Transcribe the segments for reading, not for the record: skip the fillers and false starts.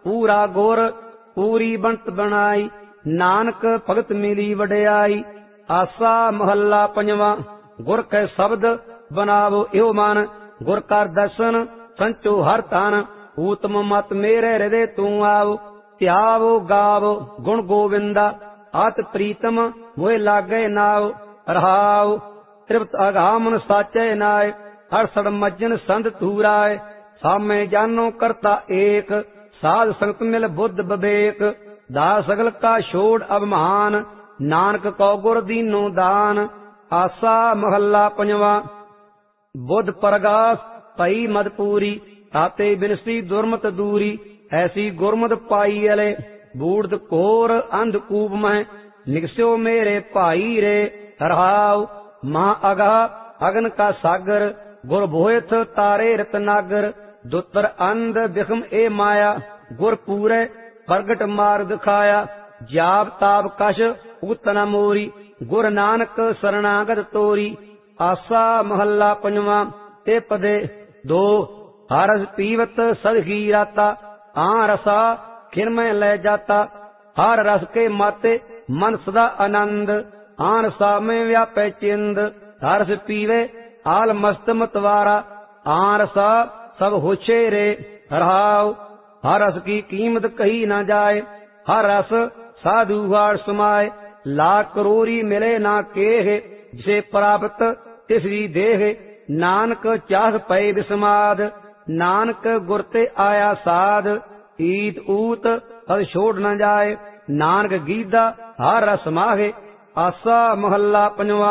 पूरा गुर पूरी बनत बनाई, नानक भगत मिली वडियाई। आसा महला पंजवा। गुर कै शब्द बनावो इहो मन, गुर कर दर्शन संचो हर तन। ऊतम मत मेरे हृदय तू आवो, ध्यावो गावो गुण गोविंदा। अत प्रीतम मोह लागे नाव, रहाओ तृप्त अघामन साचे नाय। हरसड़ मज्जन संत धूराय, सामे जानो करता एक। साध संगत मिल बुद्ध विवेक, दास सगल का छोड़ अभिमान। नानक कौ गुर दीनो दान। आसा महला पंजवा। बुद्ध परगास पई मदपूरी, ताते बिनसी दुर्मत दूरी। ऐसी गुरमत पाई अले, बूढ़ घोर अंधकूप में। निगस्यो मेरे भाई रे, रहाओ महा अगा अगन का सागर। गुर भोयथ तारे रतनागर, दुतर अंध बिखम ए माया। गुर पूरे प्रगट मार दिखाया, जाप ताप कश उगत न मोरी। गुर नानक शरणागत तोरी। आसा महला पंजवा। ते पदे दो। हरस पीवत सदखी राता, आ रसा खिरमय ले जाता। हर रस के माते मन सदा आनंद, आन सा में व्यापे चिंद। हरस पीवे आल मस्त मतवारा, आन रसा सब होछे रे, रहाओ हर रस की कीमत कही न जाए। हर रस साधु हार समाए, लाख करोरी मिले ना केह। जिसे प्राप्त तिसरी देह, नानक चाह पै विस्माद। नानक गुरते आया साध, ईत ऊत पद छोड़ न जाए। नानक गीदा हर रस माहे। आसा महला पंजवा।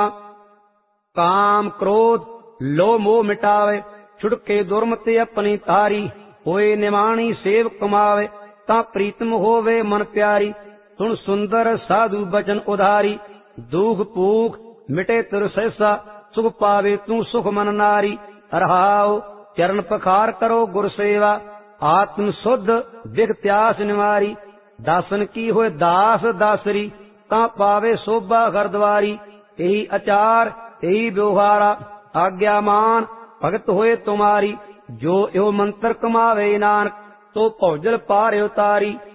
काम क्रोध लोभ मोह मिटावे, छुड़के दुर्मति अपनी तारी। होए निमाणी सेव कमावे, ता प्रीतम होवे मन प्यारी। सुन सुंदर साधु बचन उधारी, दुख पूख मिटे तुर सहसा। सुख पावे तू सुख मन नारी, रहाओ चरण पखार करो गुर सेवा। आत्म शुद्ध दिख त्यास निवारी, दासन की होए दास दासरी। ता पावे शोभा घरद्वारी, यही आचार यही व्यवहारा। आज्ञामान भगत होए तुम्हारी, जो यो मंत्र कमावे नानक। तो भौजल पार उतारी।